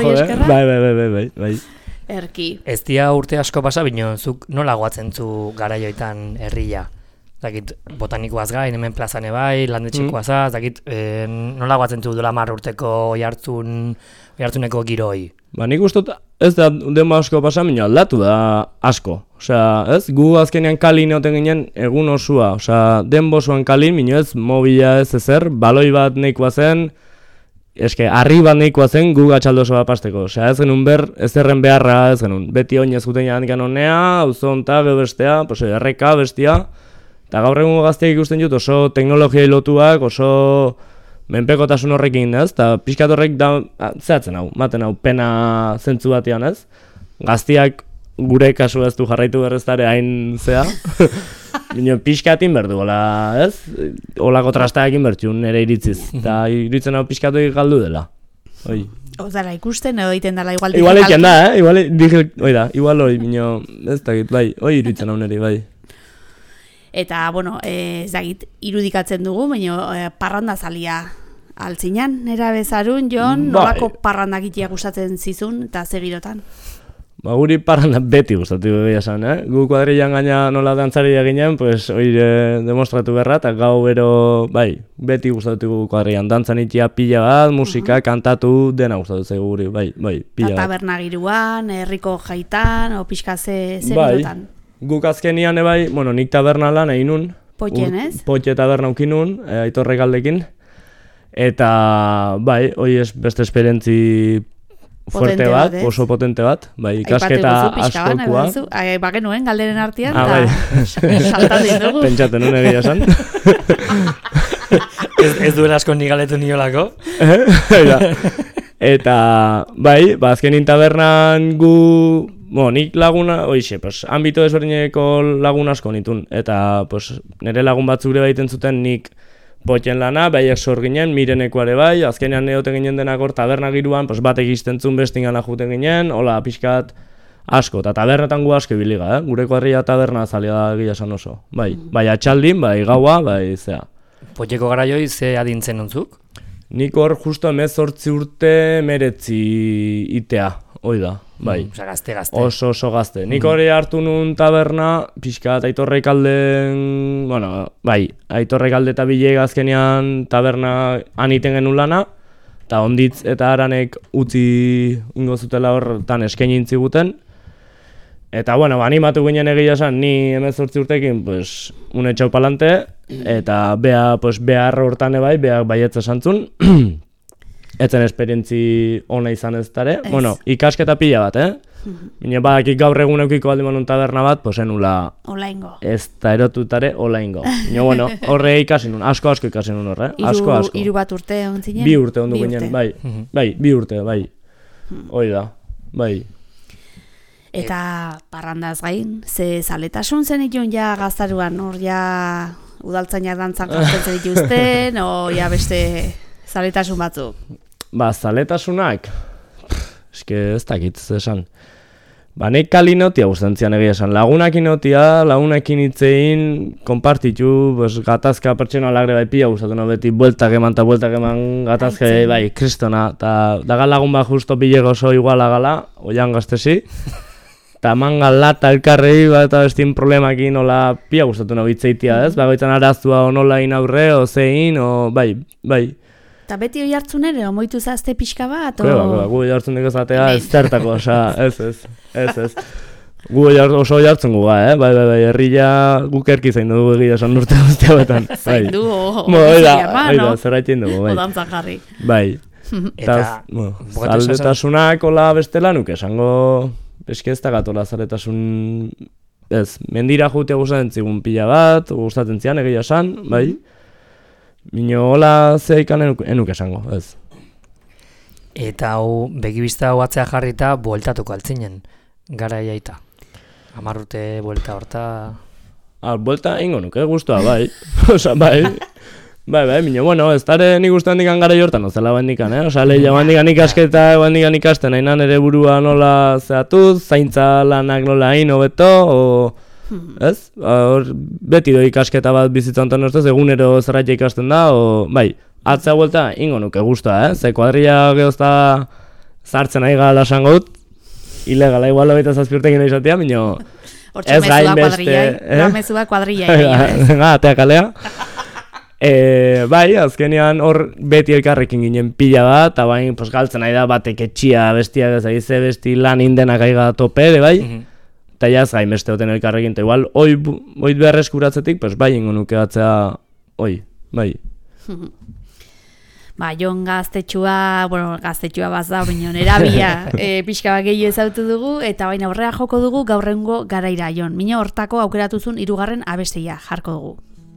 Bai. Erki. Ez dia urte asko pasa, bino, zuk nola goatzen zu garaioetan herria? Zakit, botanikoaz gain, hemen plazane bai, landetxikoazaz, zakit, nola guatzen du dola 10 urteko oihartzuneko giroi? Nik uste ez da denba asko pasa, baina aldatu da asko. Osea, ez, gu azkenean kalin egoten ginen egun osua. Osea, denbo osoan kalin, baina ez, mobila ez ezer, baloi bat nahikoa zen, harri bat nahikoa zen gu gatxaldo oso bat pasteko. Osea, ez genuen ezerren beharra ez genuen. Beti oinez guten jandikan honea, auzonta, bestea, erreka, bestia. Eta gaur egungo gazteak ikusten dut oso teknologiai lotuak, oso menpekotasun horrekin, ez? Eta pixkat horrek da, zehatzen hau, maten hau, pena zentzu batean, ez? Gazteak gure kasu ez du jarraitu berreztare hain zea. Bino pixkatin berdu, ez? Olako trastaekin bertxun nire iritziz. Eta iritzen hau pixkatu galdu dela. Ozara, ikusten edo egiten dela igual digitalki. Igual egiten da, igual hori, bino, ez dakit, bai, hori iritzen hau nire, bai. Eta, bueno, ez dakit, irudikatzen dugu, baina parranda zalia altzinan, nera bezarun, Jon, nolako parrandak itia gustatzen zizun eta segirotan? Guri parranda beti gustatu egia esan, Gu kuadrillan gaina nola dantzari ginen, pues hori demostratu berra, eta gau bero, bai, beti gustatu kuadrillan, dantzan itia pila bat, musika, kantatu, dena gustatu zaigu guri, bai, pila bat. Eta taberna giruan, herriko jaitan, o pixka segirotan? Guk azkenian ebai, nik taberna lan egin nun. Potxen, ez? Potxe taberna ukin nun, Aitorrek aldekin. Eta, bai, hoi beste esperientzi fuerte bat, oso potente bat. Bai, ikasketa askokoa. Baken nuen, galderen artean, eta saltatik dugu. Pentsaten nuen egia esan. Ez duen asko ni galetu niolako. Eta, bai, azkenin tabernan gu... nik laguna, pues, ambito desberdineko lagun asko nitun, eta pues, nire lagun batzuk ere baiten zuten nik potien lana, behaiek sor ginen, mirenekoare bai, azkenean neote ginen denak hor taberna giruan, pues, batek iztentzun bestingana juten ginen, hola, pixkat asko, eta tabernetan gu asko biliga, gure kuadrilla taberna zalia da gila esan oso, bai, atxaldin, bai gaua, bai zea. Potieko garaioi ze adintzen nontzuk? Nik hor justo 18 urte 19 itea, hoi da, bai. Osa gazte. Oso gazte. Nik hori hartu nun taberna, pixkat Aitorrek alden, Aitorrek alde eta Bileg azkenean taberna aniten genuen lana, eta onditz eta haranek utzi ingo zutela horretan eskaini intziguten. Eta, animatu ginen egia esan, ni 18 urtekin, pues, une txau palante, eta behar hortan ebai, behar baietza santzun. Etzen esperientzi ona izan ez dara. Ikasketa pila bat, Bine badakik gaur egun eukiko aldi manun taberna bat, pues enula... Olaingo. Ez da erotutare olaingo. Bine, horre ikasi nun, asko ikasi nun horre, asko. Hiru bat urte ontzinen? 2 urte ondu ginen, bai. 2 urte, bai. Hoi da, bai. Eta parrandaz gain, ze zaletasun zen itun ja gaztaruan, hor ja udaltzainak dantzan jartzen dituzten, o ja beste zaletasun batzuk? Zaletasunak, eske ez dakit esan. Nek kalinotia guztantzian egia esan, lagunekin hitzein, konpartitu, gatazka pertsonalak bai pila guztatu, beti bueltak eman gatazka bai, kristona, eta dagal lagun bat justo Bileg oso iguala gala, oian gaztesi, eta eman galata elkarrei bat eta bestin problemakin nola pila guztatu nahi hitzeitia, ez? Bagoitzan araztua nola inaurre, zein, bai. Eta beti oi hartzun ere, omoitu zazte pixka bat? Gu oi hartzun dugu zatea ez zertako, ez. Gu oso oi hartzun gu bai, herria guk erki zain dugu egia esan urte guztia betan. Zain du, oida, zerraitien dugu, bai. Odantzak jarri. Bai. Eta, zaletasunak hola bestela nuke esango, eski ez da gatola zaletasun, ez, mendira jutea gustatzen zigun pila bat, gustatzen zian egia esan, bai. Bino hola zeikan enuk esango, ez. Eta hau begibista hau atzea jarrita bueltatuko altzinen, gara iaita. 10 urte buelta horta... Buelta ingo nuke, guztua, bai. Osa, bai. Bai, bino, ez dara nik uste handikan gara jortan, ozela bandikan, Osa, lehia bandikan ikasketa, bandikan ikasten, hain ere burua nola zehatuz, zaintza lanak nola hain hobeto, ez? Beti do ikasketa bat bizitzan honetan ustez, egunero zerratia ikasten da, bai, atzea buelta ingo nuke guztua, ze kuadrilla gehozta zartzen nahi gala esango dut, ilegala, igual 27 urtekin nahi izatea, bino... Hortxe mezua kuadrilla, mezua kuadrilla. Atea kalea. Bai, azkenean hor beti elkarrekin ginen pila bat, eta bain galtzen nahi da batek etxia bestiak ez aize besti lan indenak aiga tope, bai? Eta jaz gain beste hoten elkarrekin, eta igual, oit behar eskuratzetik, bai ingo nuke batzea, bai. Jon gaztetxua bazda, baina erabia pixka bat gehiago ezautu dugu, eta baina aurrera joko dugu gaurrengo garaira, Jon. Mina hortako aukeratuzun 3. abestia jarko dugu.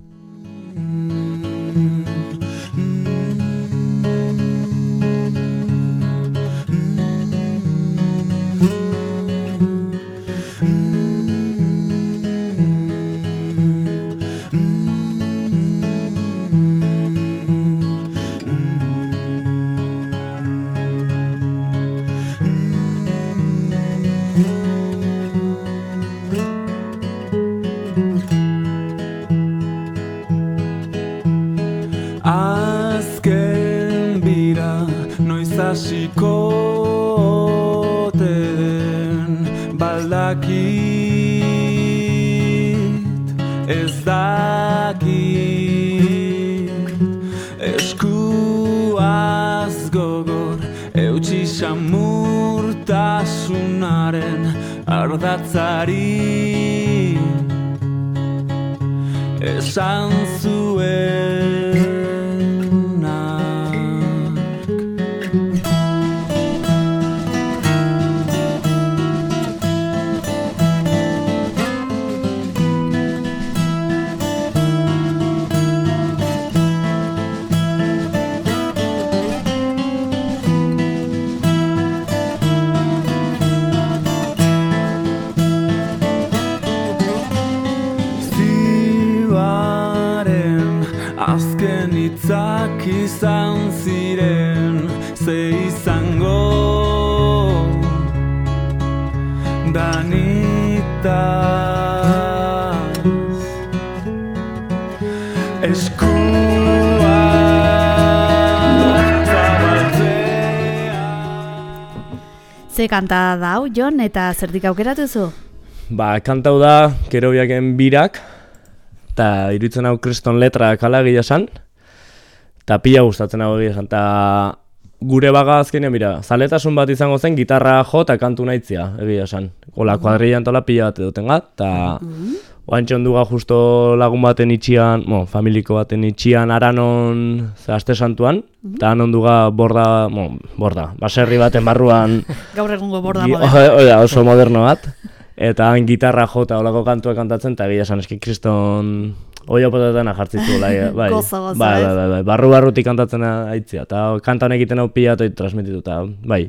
Azken bira noiz hasiko den baldakit ez dakit eskuaz gogor eutxi samurtasunaren ardatzari esan zuen izan ziren ze izango danitaz eskua zabaltzea. Ze kanta da hau, Jon, eta zertik aukeratu zu? Ba, kantau da, Kerobiaken birak, eta iruditzen hau kriston letrak ala egia esan, eta pila gustatzen hau egia esan, eta gure baga azkenean, mira, zaletasun bat izango zen gitarra jo eta kantu nahitzia egia esan. Ola, kuadrillan tola pila bat edoten gat, eta oantxe onduga justo lagun baten itxian, familiko baten itxian aranon aste santuan, eta han onduga borda, baserri baten barruan. Gaur egungo borda moderno. Oso moderno bat. Eta han gitarra jota olako kantuak kantatzen, eta egia esan eski kriston oiopotetan jartzitu. Bai, Gozo, bai, barru-barrutik kantatzen aitzia. Eta kantan egiten hau pila eta transmitituta, bai.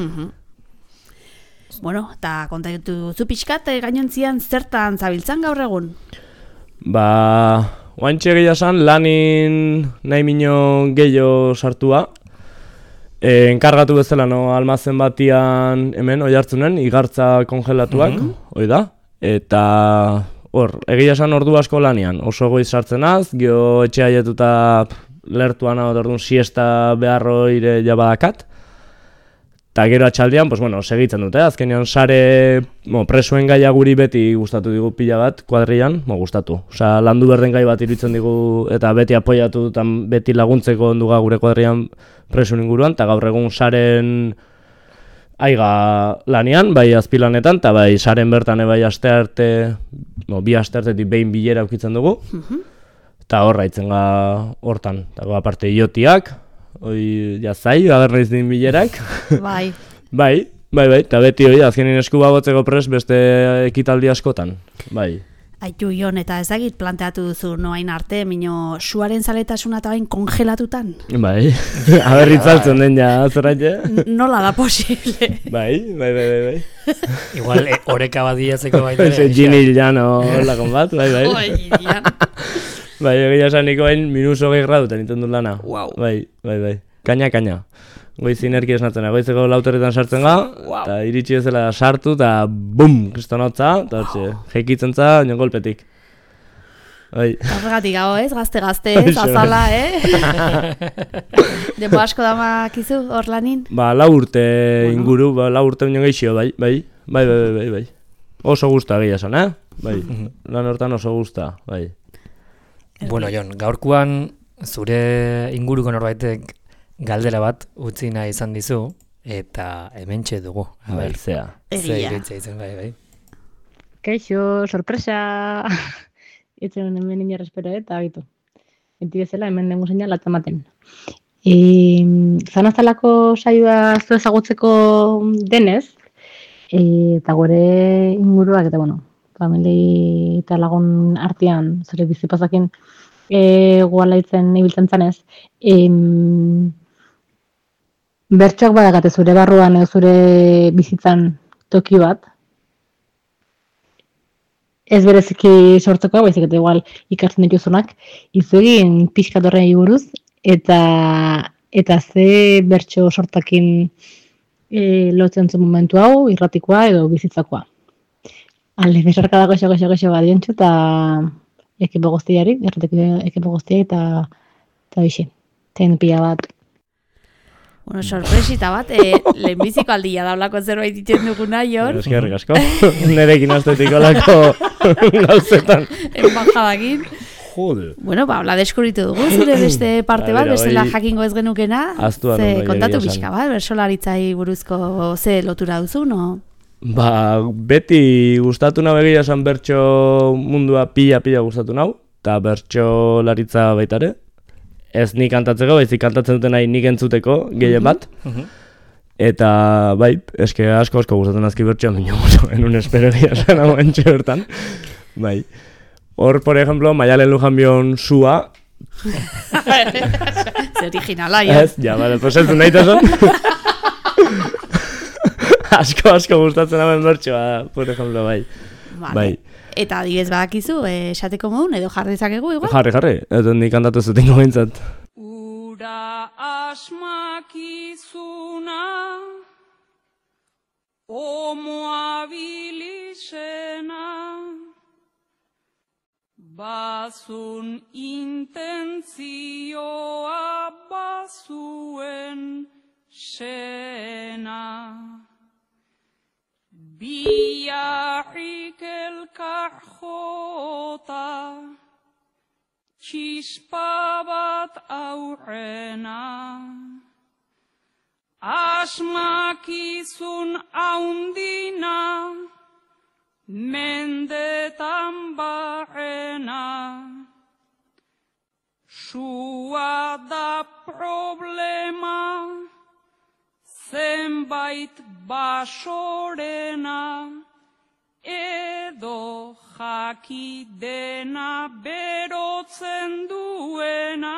Bueno, eta kontatu zu pixkat, gainontzian zertan zabiltzan gaur egun? Ba, oantxe egia esan lanin nahi mino gehiago sartua. Enkargatu bezala almazen batian hemen oihartzunen igartza kongelatuak, hoi da. Eta hor, egia esan ordu asko lanian, oso goiz sartzenaz, gio etxe haietuta lertuan hau orduan siesta beharroire jabadakat. Eta gero atxaldian, segitzen dute, azkenean sare presuen gaia guri beti gustatu digu pila bat, kuadrian, gustatu. Osa, landu berden gai bat iruditzen digu eta beti apoiatu dutan beti laguntzeko onduga gure kuadrian presuen inguruan, eta gaur egun saren aiga lanian, bai azpilanetan, eta bai saren bertan bai aste arte, bi aste artetik behin bilera aukitzen dugu, eta horra itzen hortan, eta aparte iotiak, hoi jazai, agarra izin bilerak. Bai. Bai, eta beti hoi, azkenin esku bagotzeko pres beste ekitaldi askotan, bai. Aitu, Jon, eta ezagit planteatu duzu noain arte, mino suaren zaletasuna eta bain kongelatutan. Bai, aberritzaltzen den ja, zerraite? Nola da posible? Bai. Igual, oreka bat diatzeko baita ere. Gini llano lakon bat, bai. Bai, egia esan niko bain minus 20 gradutan iten dut lana. Wow. Bai. Kaina. Goiz inerki esnatzen, goizeko lauterretan sartzen eta iritsi ezela sartu, eta bum, kristonotza, eta jekitzen za, nion golpetik. Bai. Horregatik gau ez, gazte ez, azala, Demo asko damakizu hor lanin? Ba, 4 urte inguru, 4 urte nion geixio, bai. Oso gusta egia esan, bai. Lan hortan oso gusta, bai. Bueno, Jon, gaurkoan zure inguruko norbaitek galdera bat utzi nahi izan dizu, eta hementxe dugu. Bai, zea. Ze iruditzea izan, bai. Kaixo, sorpresa! Itzen hemen inar espero eta agitu. Enti bezala hemen dengu seinal atzamaten. Zanaztalako saioa zu ezagutzeko denez, eta gure inguruak, eta famili eta lagun artean, zure bizipazakin gualaitzen ibiltzen zanez, bertsoak badakate zure barruan edo zure bizitzan toki bat, ez bereziki sortzeko, baizik eta igual ikartzen dituzunak, izuegin pixkat horrei buruz, eta ze bertso sortakin lotzen zuen momentu hau, irratikoa edo bizitzakoa. Alde, besarka dago xo badiontxo, eta ekipo guztiari, ekipo guztiari, eta bixe, tein pila bat. Bueno, sorpresita bat, lehenbiziko aldia daulako zerbait ditzen duguna, Jon. Eskerrik asko, nerekin aztetiko lako gauzetan. Embajadakin. Jode. Bueno, hola deskubritu dugu, zure beste parte bat, bestela jakingo ez genukena. Ze kontatu pixka bat, bersolaritzai buruzko ze lotura duzu, no? Ba, beti gustatu nahu egia esan bertso mundua pila gustatu nahu, eta bertso laritza baitare. Ez nik kantatzeko, baizik kantatzen duten nahi nik entzuteko gehien bat. Eta bai, eske asko gustatzen azki bertsoa, minio oso, enun espero egia esan hau entxe bertan. Bai. Hor, por ejemplo, Maialen Lujanbion sua. Ze originala, Jon. Ez, ja, bale, pues ez du nahi tazan. Asko gustatzen hamen bertsoa, por ejemplo, bai. Bai. Eta adibidez badakizu, esateko modun, edo jarri zakegu igual? Jarri, edo nik kantatu zutengo bintzat. Ura Ura asmakizuna, homoabilisena, bazun intentzioa bazuen sena. Biarrik elkar jota, txispa bat aurrena. Asmakizun haundina, mendetan barrena. Sua da problema, zenbait basorena, edo jakidena berotzen duena.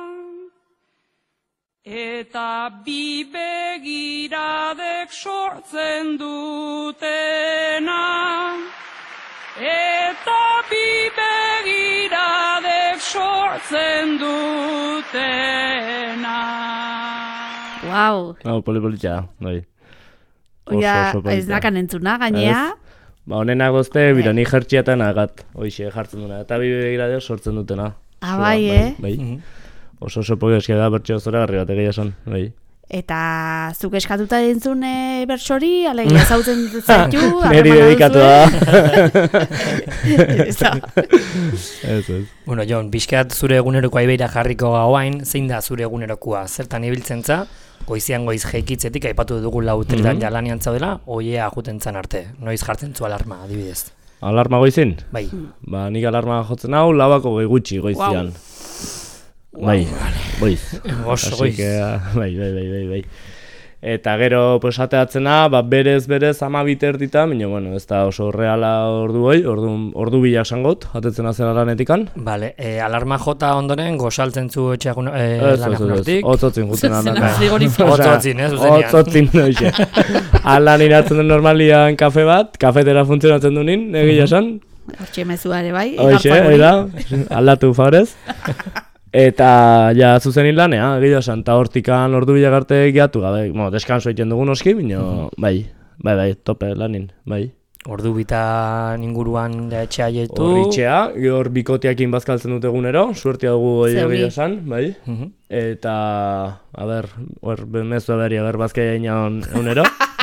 Eta bi begiradek sortzen dutena. Eta bi begiradek sortzen dutena. Wow. Poli-politxa, bai. Oia, ez nakan entzuna, gainea. Honenak gozte, bironi jertxiatan agat, hoixe jartzen duna. Eta bi begiradek sortzen dutena. Bai, bai. Oso pogeskia da bertxo zora garri bat egia esan, bai. Eta zuk eskatuta dintzun bertsori, alegia zautzen zaitu, neri dedikatu da. Ez. Bueno, Jon, bizkat zure eguneroko aibeira jarriko gauain, zein da zure egunerokoa? Zertan ibiltzen za, goizian goiz jeikitzetik, aipatu dugu lautetan jalanian zaudela, oiea juten zan arte. Noiz jartzen zu alarma, adibidez? Alarma goizin? Bai. Ba, nik alarma jotzen hau, lauako gutxi goizian. Bai, goiz. Oso goiz. Bai. Eta gero, pues, ateatzena, ba, berez 12 erditan, baina, bueno, ez da oso reala ordu bilak sangot, atetzen azen alanetikan. Bale, alarma jota ondoren, gozaltzen zu etxeak lanak nortik. Otzotzin juten alanak. Otzotzin, zuzenean. Otzotzin, noixe. Alan iratzen den normalian kafe bat, kafetera funtzionatzen du nin, egia esan. Hortxe mezuare bai. Hoxe, oida, aldatu favorez. Eta ja zuzenin lanea, egia esan, eta hortikan ordu bilagarte gehiatu gabe, deskanso egiten dugu noski, bino, bai, tope lanin, bai. Ordu bitan inguruan etxea jetu. Horritxea, hor bikotiakin bazkaltzen dute egunero, suertia dugu egia esan, bai. Eta, hor mezua berri, bazkaia inan egunero.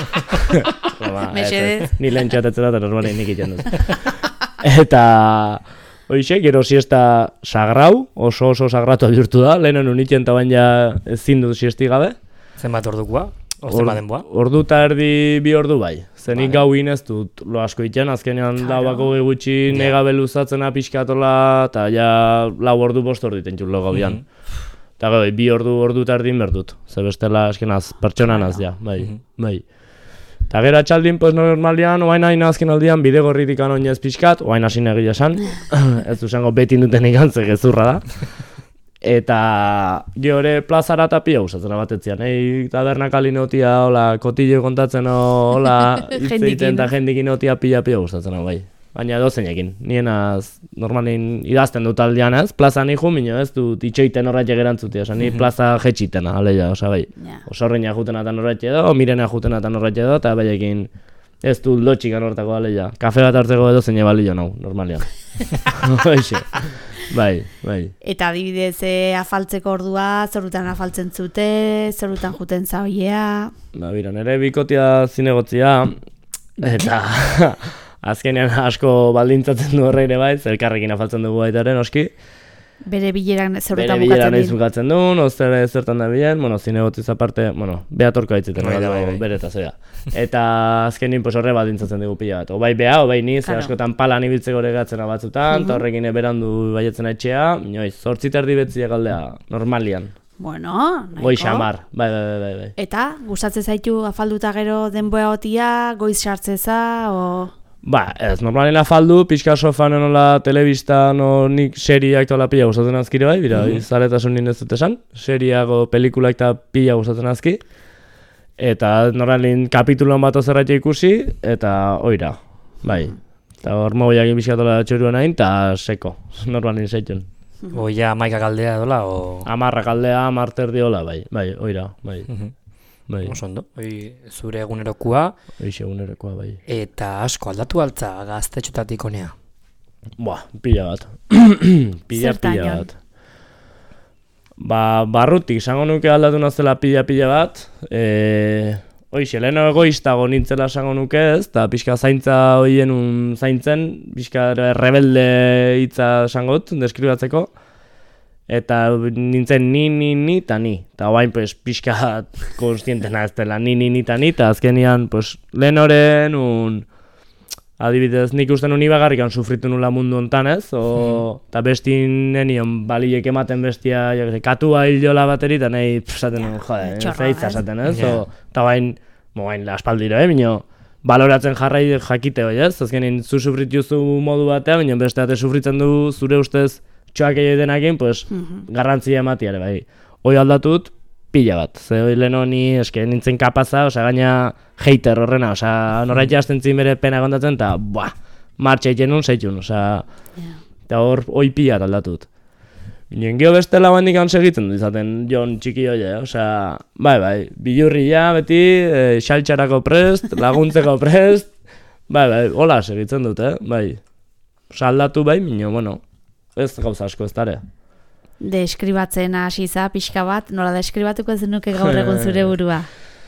Mesedez. Ni lehen txatetzen da, normalin nik iten dut. Eta... Hoixe, gero siesta sagrau, oso sagratu bihurtu da, lehenen unitzen eta baina ezin dut siesti gabe. Zenbat ordukoa? Zenbat denboa? Ordu eta erdi 2 ordu bai. Zenik gau inez dut lo asko iten, azkenean lauako gutxi negabe luzatzena pixkatola, eta ja 4 ordu 5 ordu iten lo gauian. Eta gau, 2 ordu eta erdi berdut, ze bestela eskenaz, pertsonan az ja, bai. Eta gero atxaldin, pues normalian, oain hain azken aldian, bide gorritik anoinez pixkat, oain hasin egia esan, ez duzengo beti duten igantze gezurra da. Eta geore plazara eta pia usatzen abatetzean, tabernak alinotia, hola, kotillo kontatzen, hola, itzeiten eta jendikin otia pia usatzen, bai. Baina dozenekin, nienaz normalin idazten dut aldean ez, plaza nihu, minio ez dut itxoiten horretxe gerantzutia, ni plaza jetxitena, aleia, osa bai. Osorreina jutena eta horretxe edo, mirena jutena eta horretxe edo, eta baiekin ez dut lotxikan horretako aleia. Kafe bat hartzeko edo zein balio nau, normalian. Bai. Eta adibidez afaltzeko ordua, zorutan afaltzen zute, zorutan juten zaoiea. Ba, bira, nire bikotia zinegotzia, eta... Azkenean asko baldintzatzen du horreire bai, elkarrekin afaltzen dugu baitaren, oski. Bere bileran zerretan bukatzen din. Bere bileran ez bukatzen duen, zertan da bilen, zinegotziz aparte, behatorko haitzeten, bere eta zera. Eta azkenin horre baldintzatzen dugu pila bat. Obai beha, obai ni, ze askotan palan ibiltzeko gatzen batzutan, eta horrekin berandu baietzen etxea, 8 erdi betziak aldea, normalian. Bueno, nahiko. Goiz xamar, bai. Eta, gustatzen zaitu afalduta gero denboa otia, goiz sartzeza, o... Ba, ez, normalin afaldu, pixka sofan enola telebista, nik seriak tola pila gustatzen azkire bai, bira, zaretasun nien ez dut esan, seriago pelikulaik eta pila gustatzen azki, eta normalin kapituloan bat ozerratia ikusi, eta oira, bai. Eta hor mogoiak inbizkatola txoruan hain, eta seko, normalin zeitun. O ja maika galdea edola, o... 10 galdea, 10 terdiola, bai, oira, bai. Bai. Oso ondo, zure egunerokua. Hoixe egunerokoa, bai. Eta asko aldatu altza gaztetxotatik honea. Pila bat. pila bat. Barrutik, esango nuke aldatu nazela pila bat. Hoixe, leheno egoistago nintzela esango nuke ez, eta pixka zaintza hoien zaintzen, pixka rebelde hitza esangot, deskribatzeko. Eta nintzen ni, eta ni. Eta guain, pues, pixka konstientena ez dela, ni, eta ni, eta azkenian, pues, lehen horren, adibidez, nik uste nun ibagarrikan sufritu nula mundu hontan ez, eta besti nenion baliek ematen bestia, katua hil jola bateri, eta nahi, esaten nun, zeitza esaten ez, eta guain, aspaldiro, minio, baloratzen jarrai jakite hoi ez, azkenin zu sufrituzu modu batea, minio beste bate sufritzen du zure ustez, txoak egin denakin, pues, garrantzia ematia ere, bai. Hoi aldatut, pila bat. Ze hoi lehen honi, eske nintzen kapaza, gaina hater horrena, norraitxe hasten zin bere pena kontatzen, eta, martxa egin nun, zeitun, eta hoi pila bat aldatut. Binen geho beste lau handik segitzen du izaten, jon txiki hoi, bai, bilurria beti, xaltxarako prest, laguntzeko prest, bai, hola segitzen dut, bai. Aldatu bai, minio, bueno, ez gauza asko ez dara. Deskribatzen hasiza pixka bat, nola deskribatuko zenuke gaur egun zure burua?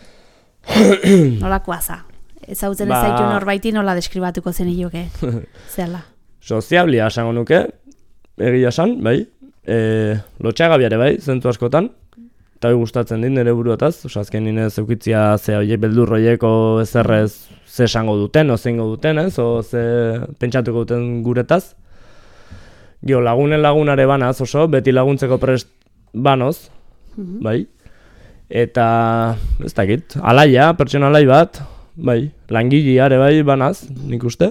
Nolakoa za? Ezautzen ez zaitu norbaiti nola deskribatuko zen ioke? Zela? Soziablia esango nuke, egia esan, bai. Lotxagabiare bai, zentu askotan. Eta gustatzen dit nire buruataz, azken nire zeukitzia ze horiek beldurroieko ezerrez ze esango duten, o zeingo duten ez, o ze pentsatuko duten guretaz. Gio, lagunare banaz oso, beti laguntzeko prest banoz, bai. Eta, ez dakit, alaia, pertsona alai bat, bai, langileare bai banaz, nik uste.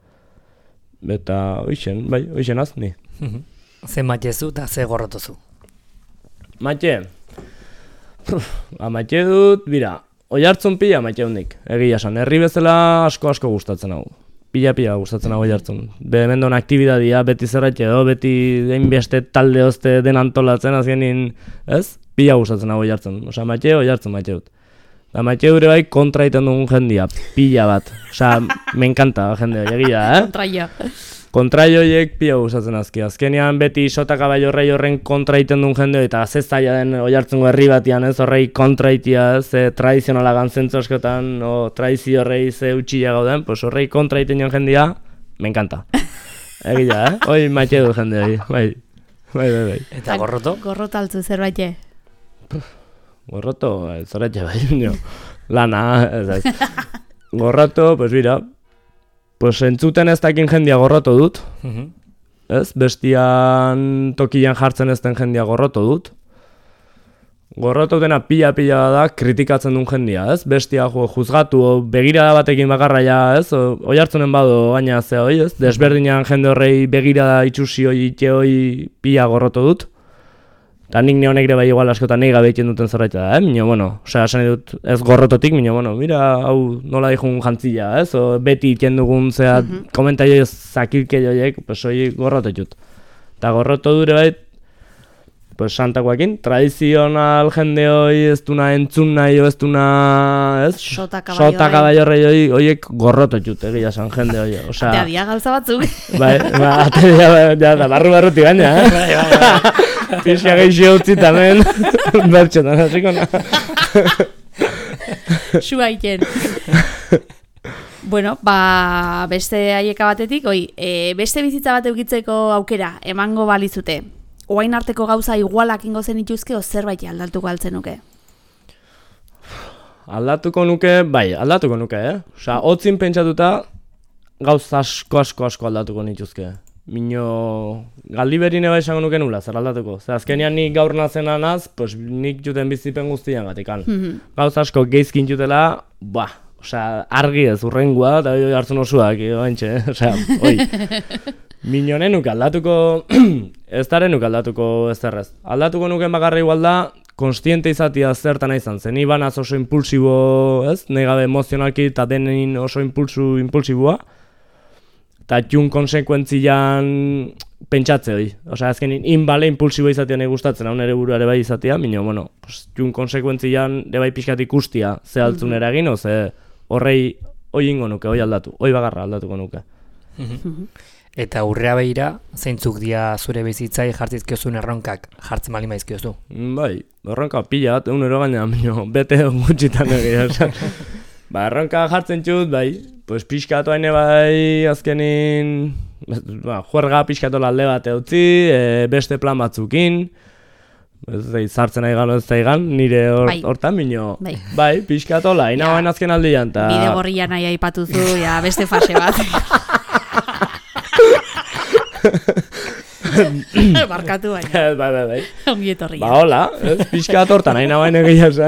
Eta, hoixen az, ni. Ze matezu eta ze gorrotozu? Mate? Mate dut, bira, oi hartzun pila mate hundik, egia esan, herri bezala asko gustatzen hau. Pila gustatzen hau jartzen. Behemendon aktibidadia, beti zerratxe edo, beti beste talde ozte den antolatzen, azkenin, ez? Pila gustatzen hau jartzen. Osa, maite jartzen dut. Eta maite dure bai kontra iten dugun jendia, pila bat. Osa, me encanta jende hori egia, Kontraio. Kontraioiek pila gustatzen azki. Azkenian beti sotaka bai horren kontra iten duen jende eta zeztaia den oihartzungo herri batian, ez? Horrei kontraitia, ze tradizionala gantzentzu askotan, tradizio horrei ze utxila gauden, pues horrei kontra iten joan jendia, me encanta. Egia, hoi maite du jende hori, bai. Eta gorroto? Gorroto altzu zerbait. Gorroto, zerbait bai, lana, ez. Gorroto, pues bira, pues entzuten ez dakin jendia gorroto dut, ez? Bestian tokian jartzen ez den jendia gorroto dut. Gorroto dena pila da kritikatzen duen jendia, ez? Bestia juzgatu, begirada batekin bakarra ja, ez? Oi hartzunen bado gaina ze hoi, ez? Desberdinan jende horrei begirada itxusi hoi, ite hoi pila gorroto dut. Eta nik neonek ere bai igual askotan nahi gabe egiten duten zerbait da, Mino, bueno, esan dut ez gorrototik, mino, bueno, mira, hau nola dihun jantzila, ez? O beti iten dugun zea komentaio zakilke joiek, pues hoi gorroto jut. Eta gorroto dure bait, pues santakoakin, tradizional jende hoi ez duna entzun nahi, ez duna, ez? Sota kabaio rei horiek gorroto jut, egia san jende hoi. Atea dia gauza batzuk. Atea dia, da barru-barruti gaina, Pixka geixi utzi tamen, bertxotan, hasiko na. Sua iten. Bueno, beste aieka batetik, beste bizitza bat eukitzeko aukera, emango balizute. Oain arteko gauza igualak ingo zen ituzke, o zerbait aldatuko altzen nuke? Aldatuko nuke, Osa, hotzin pentsatuta, gauza asko aldatuko nituzke. Mino, galdi berine bai esango nuke nula, zer aldatuko. Zer azkenean nik gaur nazen anaz, pues nik juten bizipen guztian gatikan. Gauza asko geizkin jutela, osea, argi ez urrengua, eta hartzen osuak, baintxe, osea, oi. Mino nenuk aldatuko, ez daren nuk aldatuko ez errez. Aldatuko nuken bakarra igual da, konstiente izatia zertan izan zen. Ni banaz oso impulsibo, ez? Negabe emozionalki eta denin oso impulsiboa. Eta jun konsekuentzian pentsatze hori. Osea, azkenin, inbale impulsibo izatea nahi gustatzen, hau nere buruare bai izatea, minio, bueno, pues, jun konsekventzian, de bai pixkat ikustia, ze altzun eragin, ze horrei, hoi ingo nuke, hoi aldatu, hoi bagarra aldatuko nuke. Eta urrea behira, zeintzuk dia zure bizitzai jartzizkiozun erronkak jartzen bali maizkiozu? Bai, erronka pila bat, egunero gaina, minio, bete gutxitan egia. Ba, erronka jartzen txut, bai, pues pixkatu haine bai, azkenin, juerga pixkatu alde bat eutzi, beste plan batzukin, zartzen nahi gano ez zaigan, nire hortan minio, bai, pixkatola, ina bain azken aldian. Bide gorrian nahi aipatuzu, ja, beste fase bat. Barkatu baina. Bai. Ongi etorria. Ba, hola, pixkat hortan nahi nabain egia zen.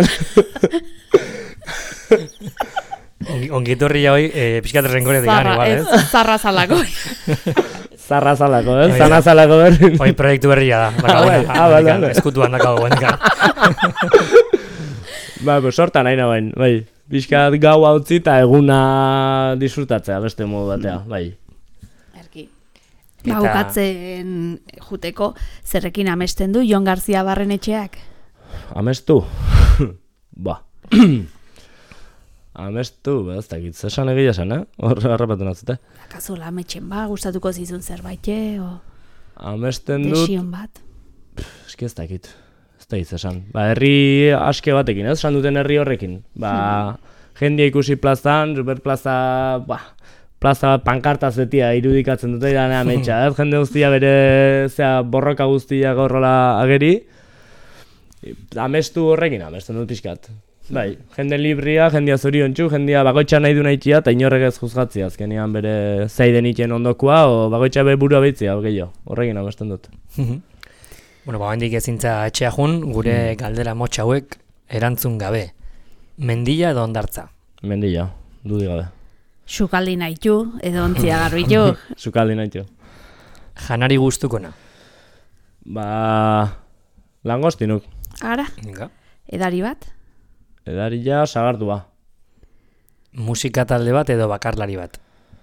Ongi etorria hoi, pixkat renkorea digan igual, ez? Zarra zalako. Zarra zalako, ez? Zana zalako berrin. Hoi proiektu berria da. Eskutuan dakago guendikan. Ba, pues hortan nahi nabain, bai. Pixkat gau hautzi eta eguna disfrutatzea beste modu batea, bai. Bukatzen juteko, zerrekin amesten du Jon Garzia Barrenetxeak? Amestu? Ba. Amestu, ez dakit, zesan egia zen, hor harrapatu nazute. Akazu lametxen ba, gustatuko zizun zerbaite, o... Amesten dut... Desion bat? Eski ez dakit zesan. Ba, herri aske batekin, ez? Esan duten herri horrekin. Ba, jendia ikusi plazan, Superplaza, plaza pankarta zetia irudikatzen dute iranea metxa, ez? Jende guztia bere, borroka guztia gorrola ageri. Amestu horrekin, amesten dut pixkat. Bai, jende libria, jendia zoriontsu, jendia bagoitza nahi du nahitia, eta inorrek ez juzgatzia, azkenean bere zeiden iten ondokoa, o bagoitza be burua behitzia, gehiago, horrekin amesten dut. Bueno, hendik ezintza etxea jun, gure galdera motxa hauek erantzun gabe. Mendia edo ondartza? Mendia, dudik gabe. Sukaldi nahitu, edo ontzia garbitu. Sukaldi nahitu. Janari guztukona? Ba, langostinuk. Ara? Edari bat? Edaria sagardua. Musika talde bat edo bakarlari bat?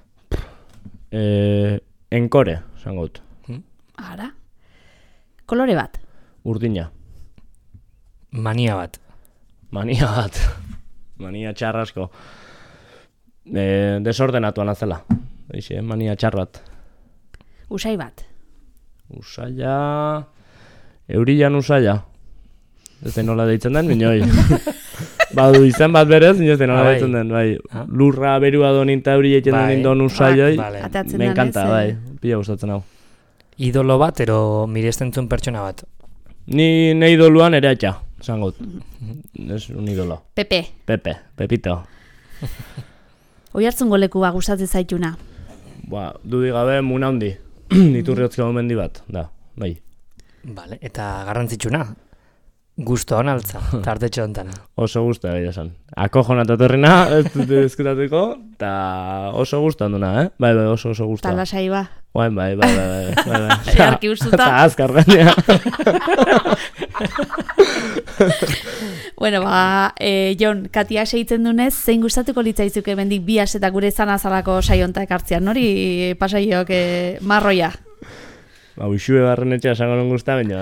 Enkore, zangot. Ara? Kolore bat? Urdina. Mania bat? Mania bat. Mania txarrasko. Desordenatuan azela. Eixe, mania txar bat. Usai bat? Usaia... Eurilan usaia. Ez nola deitzen den, minoi. Badu izan bat berez, ez nola deitzen den, bai. Lurra berua donin eta euri egiten donin don usaioi. Me encanta, bai. Pila gustatzen hau. Idolo bat, ero mirestentzun pertsona bat? Ni idoluan ere atxa, zangot. Ez un idolo. Pepito. Oihartzungo leku gustatzen zaituna? Ba, dudik gabe muna handi. Iturriotzko mendi bat, da, bai. Vale, eta garrantzitsuna? Gusto hon altza, tartetxo hontan. Oso gusto egia esan. Akojonat etorrina, ez dut ezkutatuko, eta oso gusto handuna, Bai, oso gusto. Talasai ba. Bai. Earki ustuta. Eta azkar gainea. Bueno, Jon, Katia seitzen dunez, zein gustatuko litzaizuke bendik bias eta gure zanazalako saionta ekartzean, nori pasaiok marroia? Ba, uxue Barrenetxea esango non guzta, baina...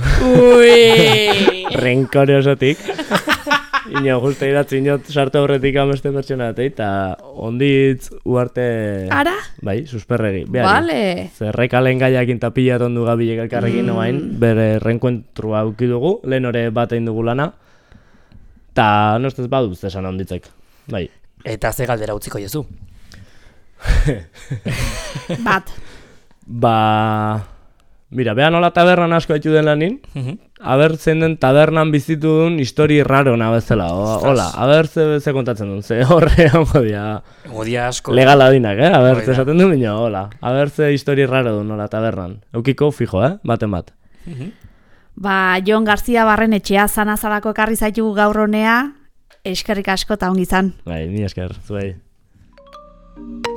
Ui! Renkore osotik. Ino, justa idatzi, sartu horretik ameste pertsona batei, eta onditz uarte... Ara? Bai, susperregi. Vale. Zerrekalen gaiakin tapilat ondu gabilek elkarrekin noain, bere renkuentrua aukidugu, lehen hori bat egin dugu lana, eta nostez baduz esan onditzek. Bai. Eta ze galdera utziko jezu? Bat. Mira, beha nola tabernan asko haitu den lanin, aber zein den tabernan bizitu duen histori rarona bezala, hola, aber ze kontatzen duen, ze horre hongo dia asko. Legala dinak, aber ze esaten duen bina, hola, aber ze histori raro duen nola tabernan, eukiko fijo, baten bat. Ba, Jon Garzia Barrenetxea zanazalako ekarri zaitugu gaur honea, eskerrik asko eta ongi izan. Bai, ni esker, zuei.